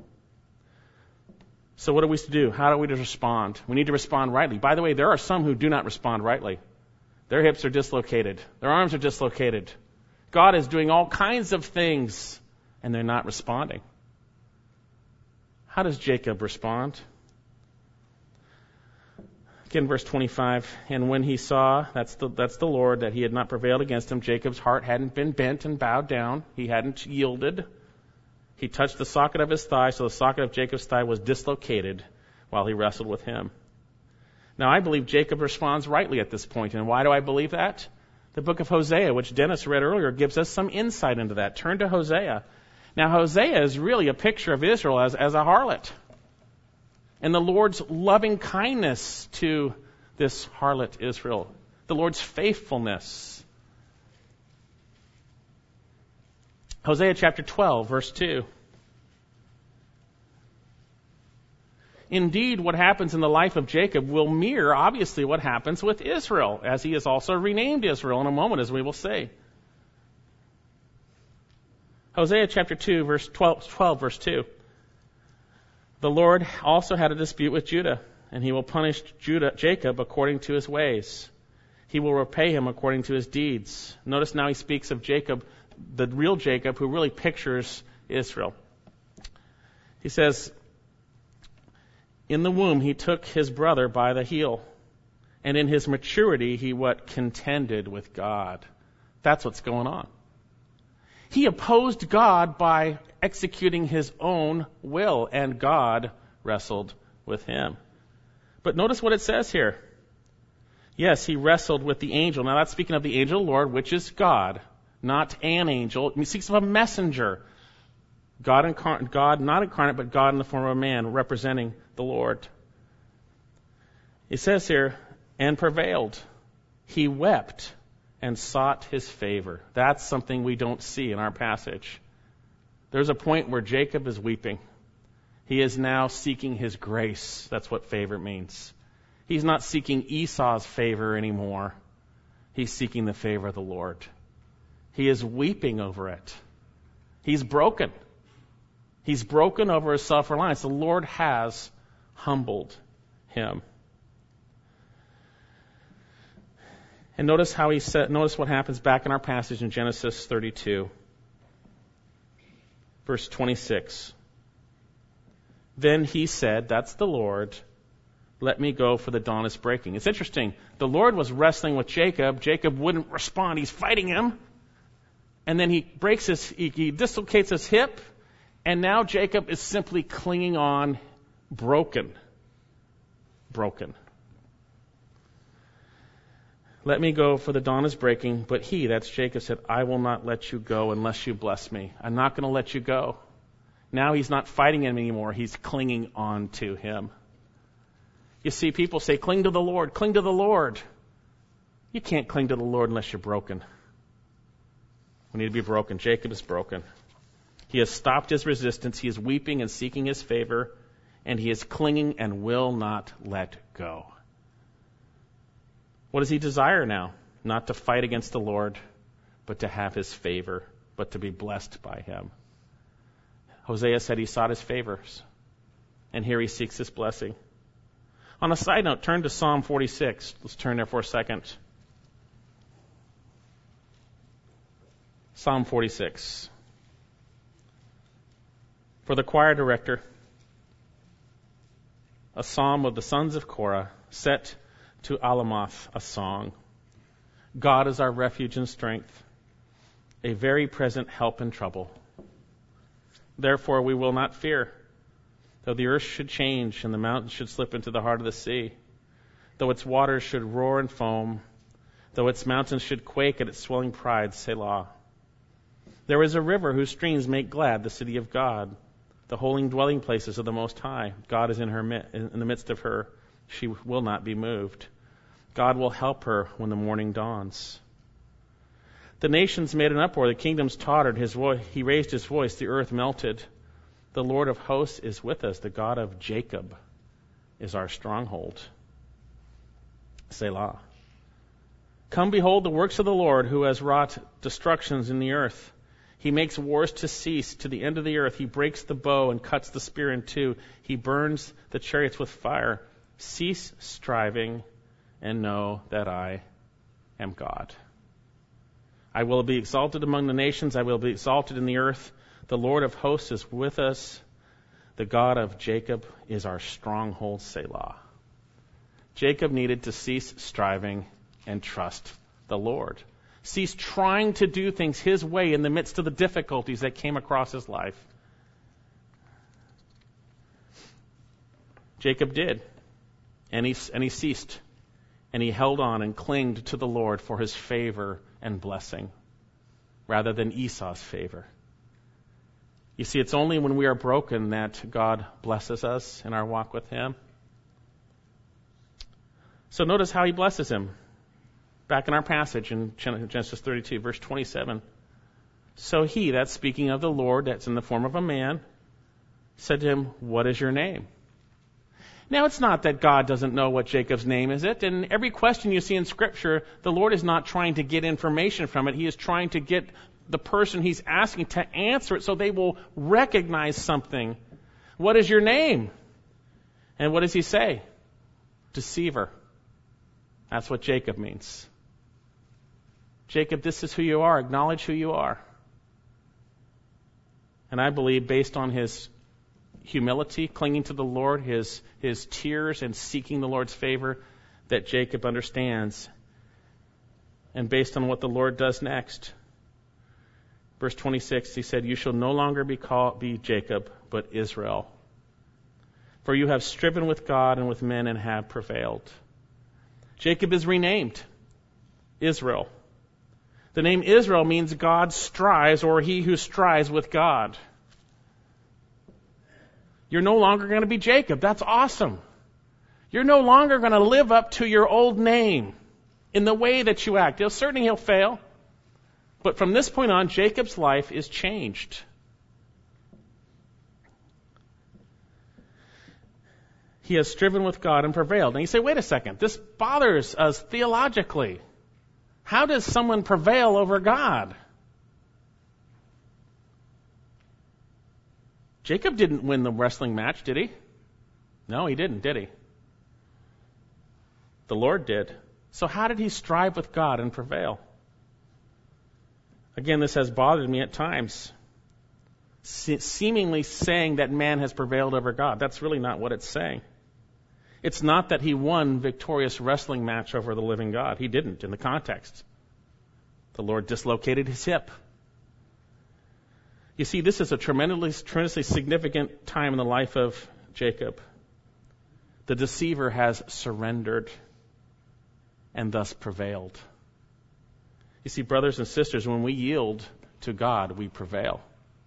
So what are we to do? How do we respond? We need to respond rightly. By the way, there are some who do not respond rightly. Their hips are dislocated. Their arms are dislocated. God is doing all kinds of things, and they're not responding. How does Jacob respond? Again, verse twenty-five, and when he saw, that's the, that's the Lord, that He had not prevailed against him, Jacob's heart hadn't been bent and bowed down. He hadn't yielded. He touched the socket of his thigh, so the socket of Jacob's thigh was dislocated while he wrestled with him. Now, I believe Jacob responds rightly at this point. And why do I believe that? The book of Hosea, which Dennis read earlier, gives us some insight into that. Turn to Hosea. Now, Hosea is really a picture of Israel as, as a harlot, and the Lord's loving kindness to this harlot Israel, the Lord's faithfulness. Hosea chapter twelve, verse two. Indeed, what happens in the life of Jacob will mirror, obviously, what happens with Israel, as he is also renamed Israel in a moment, as we will see. Hosea chapter two, verse twelve, twelve, verse two. The Lord also had a dispute with Judah, and He will punish Judah, Jacob according to his ways. He will repay him according to his deeds. Notice now he speaks of Jacob, the real Jacob, who really pictures Israel. He says, in the womb he took his brother by the heel, and in his maturity he what contended with God. That's what's going on. He opposed God by executing his own will, and God wrestled with him. But notice what it says here. Yes, he wrestled with the angel. Now that's speaking of the angel of the Lord, which is God, not an angel. He speaks of a messenger. God, incarnate, God not incarnate, but God in the form of a man, representing the Lord. It says here, and prevailed. He wept and sought His favor. That's something we don't see in our passage. There's a point where Jacob is weeping. He is now seeking His grace. That's what favor means. He's not seeking Esau's favor anymore. He's seeking the favor of the Lord. He is weeping over it. He's broken. He's broken over his self-reliance. The Lord has humbled him. And notice how he said, notice what happens back in our passage in Genesis thirty-two, verse twenty-six. Then he said, that's the Lord, let me go, for the dawn is breaking. It's interesting. The Lord was wrestling with Jacob. Jacob wouldn't respond. He's fighting him. And then he breaks his, he, he dislocates his hip. And now Jacob is simply clinging on, broken. Broken. Let me go, for the dawn is breaking. But he, that's Jacob, said, I will not let you go unless you bless me. I'm not going to let you go. Now he's not fighting him anymore. He's clinging on to him. You see, people say, cling to the Lord, cling to the Lord. You can't cling to the Lord unless you're broken. We need to be broken. Jacob is broken. He has stopped his resistance. He is weeping and seeking His favor, and he is clinging and will not let go. What does he desire now? Not to fight against the Lord, but to have His favor, but to be blessed by Him. Hosea said he sought His favors, and here he seeks His blessing. On a side note, turn to Psalm forty-six. Let's turn there for a second. Psalm forty-six. For the choir director, a psalm of the sons of Korah, set to Alamoth, a song. God is our refuge and strength, a very present help in trouble. Therefore we will not fear, though the earth should change and the mountains should slip into the heart of the sea, though its waters should roar and foam, though its mountains should quake at its swelling pride, Selah. There is a river whose streams make glad the city of God, the holy dwelling places of the Most High. God is in her in the midst of her. She will not be moved. God will help her when the morning dawns. The nations made an uproar. The kingdoms tottered. His voice, he raised his voice. The earth melted. The Lord of hosts is with us. The God of Jacob is our stronghold. Selah. Come behold the works of the Lord, who has wrought destructions in the earth. He makes wars to cease to the end of the earth. He breaks the bow and cuts the spear in two. He burns the chariots with fire. Cease striving and know that I am God. I will be exalted among the nations. I will be exalted in the earth. The Lord of hosts is with us. The God of Jacob is our stronghold, Selah. Jacob needed to cease striving and trust the Lord. Cease trying to do things his way in the midst of the difficulties that came across his life. Jacob did. And he, and he ceased. And he held on and clinged to the Lord for his favor and blessing, rather than Esau's favor. You see, it's only when we are broken that God blesses us in our walk with him. So notice how he blesses him. Back in our passage in Genesis thirty-two, verse twenty-seven. So he, that's speaking of the Lord, that's in the form of a man, said to him, what is your name? Now, it's not that God doesn't know what Jacob's name is. It, and every question you see in Scripture, the Lord is not trying to get information from it. He is trying to get the person he's asking to answer it so they will recognize something. What is your name? And what does he say? Deceiver. That's what Jacob means. Jacob, this is who you are. Acknowledge who you are. And I believe, based on his humility, clinging to the Lord, his his tears and seeking the Lord's favor, that Jacob understands. And based on what the Lord does next. Verse twenty-six, he said, you shall no longer be called be Jacob, but Israel. For you have striven with God and with men and have prevailed. Jacob is renamed Israel. The name Israel means God strives, or he who strives with God. You're no longer going to be Jacob. That's awesome. You're no longer going to live up to your old name in the way that you act. He'll, certainly he'll fail. But from this point on, Jacob's life is changed. He has striven with God and prevailed. And you say, wait a second, this bothers us theologically. How does someone prevail over God? Jacob didn't win the wrestling match, did he? No, he didn't, did he? The Lord did. So how did he strive with God and prevail? Again, this has bothered me at times. Se- seemingly saying that man has prevailed over God. That's really not what it's saying. It's not that he won victorious wrestling match over the living God. He didn't in the context. The Lord dislocated his hip. You see, this is a tremendously, tremendously significant time in the life of Jacob. The deceiver has surrendered and thus prevailed. You see, brothers and sisters, when we yield to God, we prevail.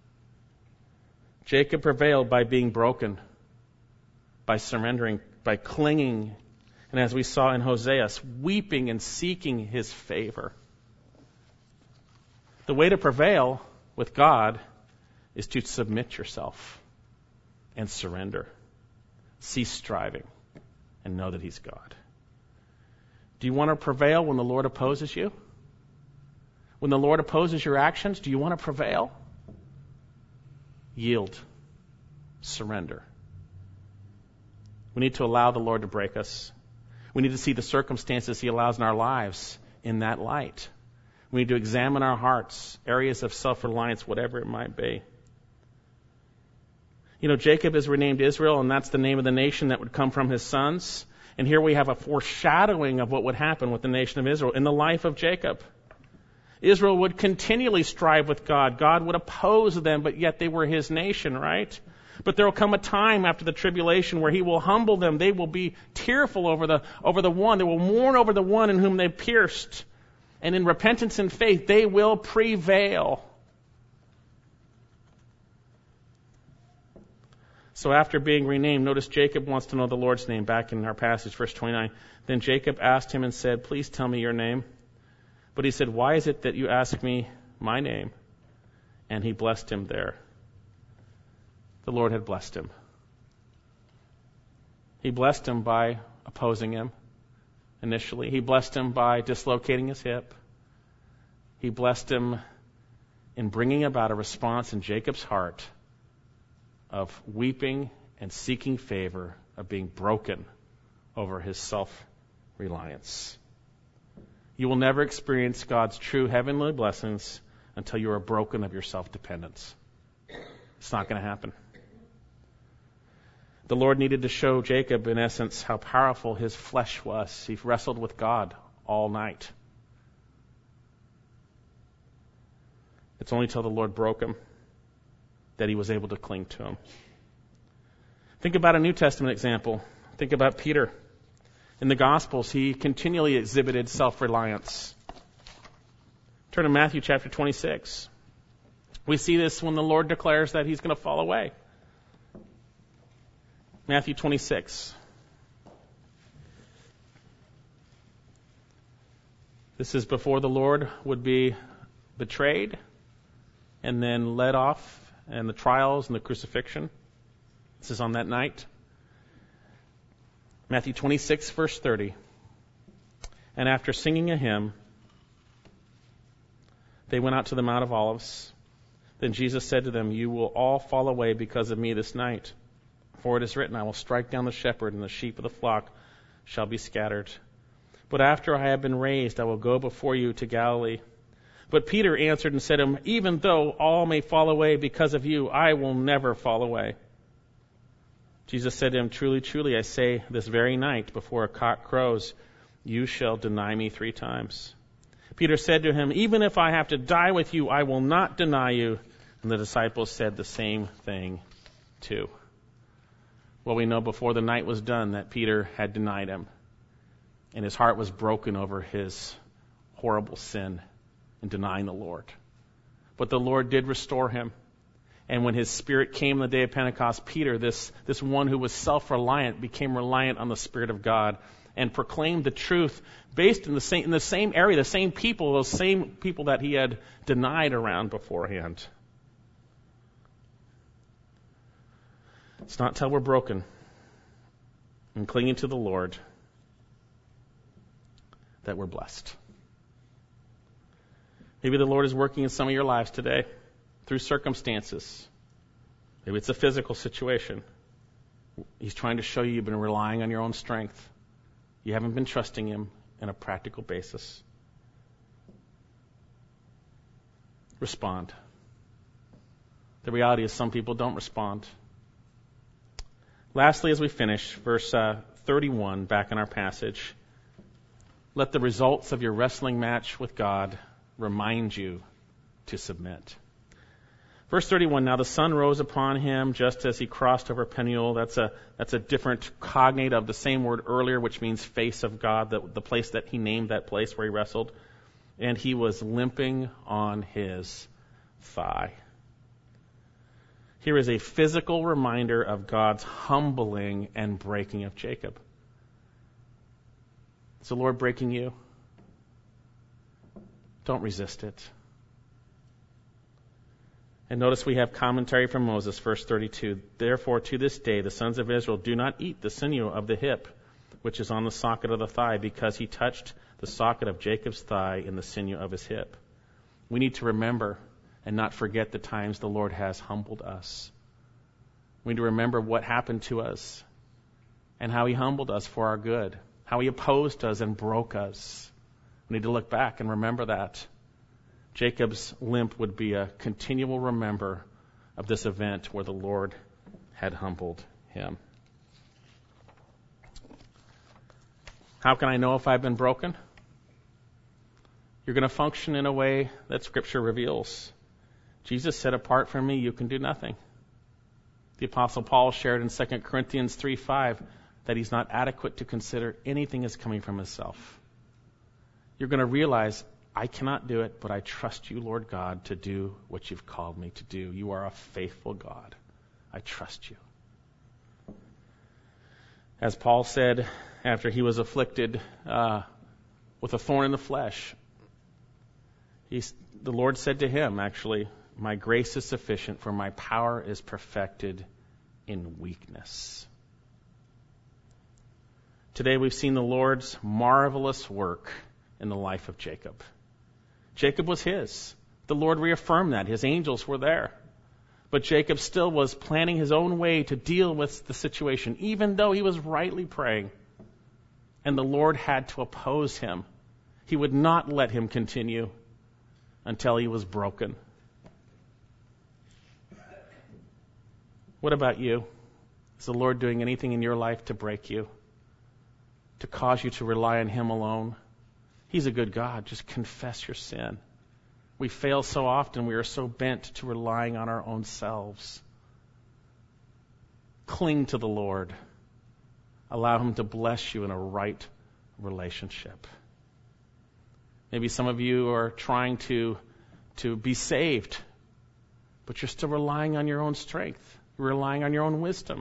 Jacob prevailed by being broken, by surrendering, by clinging, and as we saw in Hosea, weeping and seeking his favor. The way to prevail with God is to submit yourself and surrender. Cease striving and know that he's God. Do you want to prevail when the Lord opposes you? When the Lord opposes your actions, do you want to prevail? Yield. Surrender. We need to allow the Lord to break us. We need to see the circumstances he allows in our lives in that light. We need to examine our hearts, areas of self-reliance, whatever it might be. You know, Jacob is renamed Israel, and that's the name of the nation that would come from his sons. And here we have a foreshadowing of what would happen with the nation of Israel in the life of Jacob. Israel would continually strive with God. God would oppose them, but yet they were his nation, right? But there will come a time after the tribulation where he will humble them. They will be tearful over the over the one. They will mourn over the one in whom they pierced. And in repentance and faith, they will prevail. So after being renamed, notice Jacob wants to know the Lord's name back in our passage, verse twenty-nine. Then Jacob asked him and said, please tell me your name. But he said, why is it that you ask me my name? And he blessed him there. The Lord had blessed him. He blessed him by opposing him initially. He blessed him by dislocating his hip. He blessed him in bringing about a response in Jacob's heart of weeping and seeking favor, of being broken over his self-reliance. You will never experience God's true heavenly blessings until you are broken of your self-dependence. It's not going to happen. The Lord needed to show Jacob, in essence, how powerful his flesh was. He wrestled with God all night. It's only till the Lord broke him that he was able to cling to him. Think about a New Testament example. Think about Peter. In the Gospels, he continually exhibited self-reliance. Turn to Matthew chapter twenty-six. We see this when the Lord declares that he's going to fall away. Matthew twenty-six. This is before the Lord would be betrayed and then led off, and the trials and the crucifixion. This is on that night. Matthew twenty-six, verse thirty. And after singing a hymn, they went out to the Mount of Olives. Then Jesus said to them, you will all fall away because of me this night. For it is written, I will strike down the shepherd, and the sheep of the flock shall be scattered. But after I have been raised, I will go before you to Galilee. But Peter answered and said to him, even though all may fall away because of you, I will never fall away. Jesus said to him, truly, truly, I say, this very night before a cock crows, you shall deny me three times. Peter said to him, even if I have to die with you, I will not deny you. And the disciples said the same thing too. Well, we know before the night was done that Peter had denied him. And his heart was broken over his horrible sin in denying the Lord. But the Lord did restore him. And when his Spirit came on the day of Pentecost, Peter, this, this one who was self-reliant, became reliant on the Spirit of God and proclaimed the truth based in the same, in the same area, the same people, those same people that he had denied around beforehand. It's not till we're broken and clinging to the Lord that we're blessed. Maybe the Lord is working in some of your lives today through circumstances. Maybe it's a physical situation. He's trying to show you you've been relying on your own strength. You haven't been trusting Him on a practical basis. Respond. The reality is some people don't respond. Lastly, as we finish, verse uh, thirty-one, back in our passage, let the results of your wrestling match with God remind you to submit. Verse thirty-one, now the sun rose upon him just as he crossed over Peniel. That's a that's a different cognate of the same word earlier, which means face of God, the, the place that he named that place where he wrestled. And he was limping on his thigh. Here is a physical reminder of God's humbling and breaking of Jacob. Is the Lord breaking you? Don't resist it. And notice we have commentary from Moses, verse thirty-two. Therefore, to this day, the sons of Israel do not eat the sinew of the hip, which is on the socket of the thigh, because he touched the socket of Jacob's thigh in the sinew of his hip. We need to remember and not forget the times the Lord has humbled us. We need to remember what happened to us and how he humbled us for our good, how he opposed us and broke us. We need to look back and remember that. Jacob's limp would be a continual remember of this event where the Lord had humbled him. How can I know if I've been broken? You're going to function in a way that Scripture reveals. Jesus said, apart from me, you can do nothing. The Apostle Paul shared in Second Corinthians three five that he's not adequate to consider anything as coming from himself. You're going to realize, I cannot do it, but I trust you, Lord God, to do what you've called me to do. You are a faithful God. I trust you. As Paul said after he was afflicted uh, with a thorn in the flesh, he's, the Lord said to him, actually, my grace is sufficient, for my power is perfected in weakness. Today we've seen the Lord's marvelous work in the life of Jacob. Jacob was his. The Lord reaffirmed that. His angels were there. But Jacob still was planning his own way to deal with the situation, even though he was rightly praying. And the Lord had to oppose him. He would not let him continue until he was broken. What about you? Is the Lord doing anything in your life to break you? To cause you to rely on him alone? He's a good God. Just confess your sin. We fail so often. We are so bent to relying on our own selves. Cling to the Lord. Allow him to bless you in a right relationship. Maybe some of you are trying to, to be saved, but you're still relying on your own strength. You're relying on your own wisdom.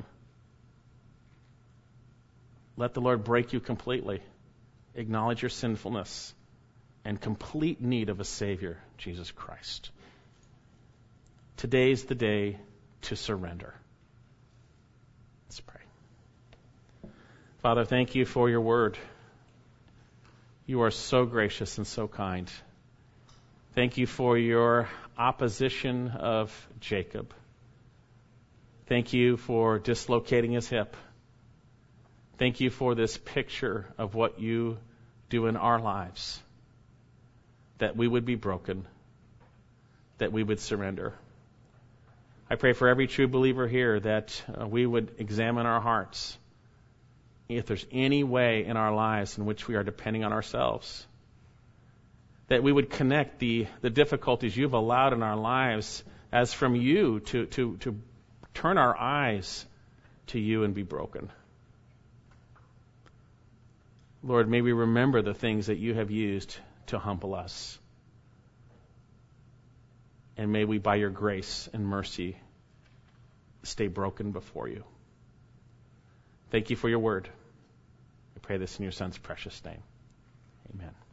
Let the Lord break you completely. Acknowledge your sinfulness and complete need of a Savior, Jesus Christ. Today's the day to surrender. Let's pray. Father, thank you for your word. You are so gracious and so kind. Thank you for your opposition of Jacob. Thank you for dislocating his hip. Thank you for this picture of what you do in our lives, that we would be broken, that we would surrender. I pray for every true believer here that uh, we would examine our hearts if there's any way in our lives in which we are depending on ourselves, that we would connect the, the difficulties you've allowed in our lives as from you to, to, to turn our eyes to you and be broken. Lord, may we remember the things that you have used to humble us. And may we, by your grace and mercy, stay broken before you. Thank you for your word. I pray this in your Son's precious name. Amen.